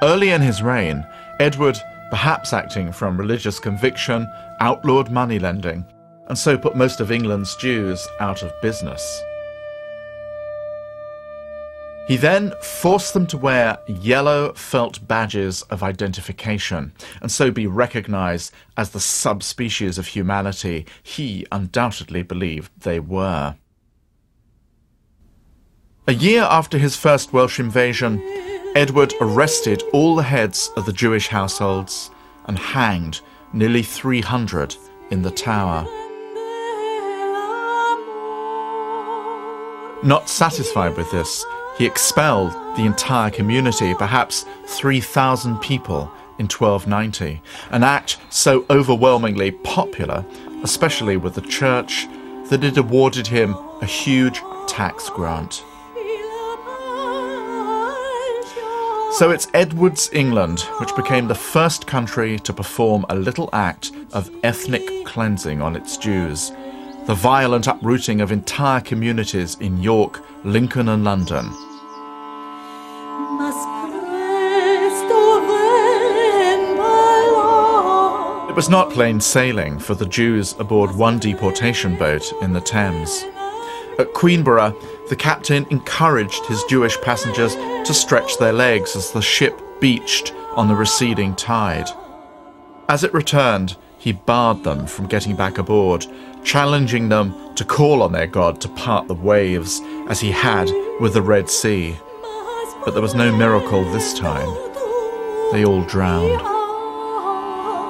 Early in his reign, Edward, perhaps acting from religious conviction, outlawed moneylending, and so put most of England's Jews out of business. He then forced them to wear yellow felt badges of identification, and so be recognised as the subspecies of humanity he undoubtedly believed they were. A year after his first Welsh invasion, Edward arrested all the heads of the Jewish households and hanged nearly 300 in the Tower. Not satisfied with this, he expelled the entire community, perhaps 3,000 people, in 1290, an act so overwhelmingly popular, especially with the church, that it awarded him a huge tax grant. So it's Edward's England which became the first country to perform a little act of ethnic cleansing on its Jews, the violent uprooting of entire communities in York, Lincoln and London. It was not plain sailing for the Jews aboard one deportation boat in the Thames. At Queenborough, the captain encouraged his Jewish passengers to stretch their legs as the ship beached on the receding tide. As it returned, he barred them from getting back aboard, challenging them to call on their God to part the waves, as he had with the Red Sea. But there was no miracle this time. They all drowned.